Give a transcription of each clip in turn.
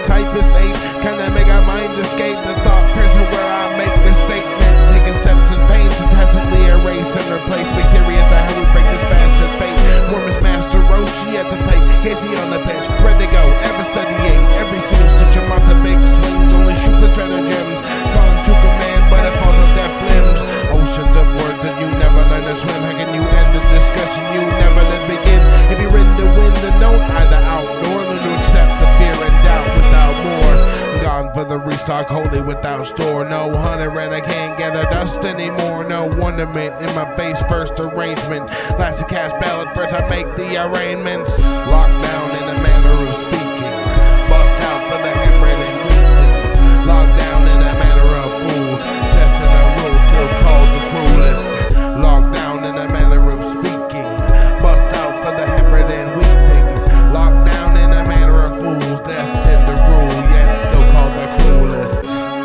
typist ain't kinda make our mind escape the thought prison where I make this statement. Taking steps in pain to tacitly erase and replace me theory as to how we break this bastard fate. Former's Master Roshi at the plate, Casey on the bench, ready to go, ever studying every single stitch of the big swings. Only shoot for stratagems, calling to command, but it falls on deaf limbs. Oceans of words and you never learn to swim. How can you end the discussion? You never let begin. If you're ready to win, then don't either outdoor, learn to accept the fear and doubt without more. Gone for the restock, holy without store. No hunter and I can't gather dust anymore. No wonderment in my face, first arrangement. Last to cast ballot, first I make the arraignments. Locked down in a manner of speaking. Bust out for the handwriting weakness. Locked down in a manner of fools. Testing our rules, still called the cruelest. Locked down in a manner of speaking. Bust out for the handwriting weak things. Locked down in a manner of fools. Destined to rule, yet still called the cruelest.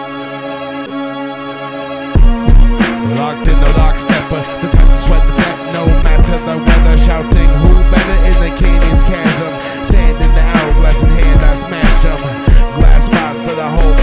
Locked in the lockstepper, the type to sweat the net, no matter the weather. Shouting, who better in the canyon's chasm? Sand in the hourglass in hand, I smashed them. Glass spot for the whole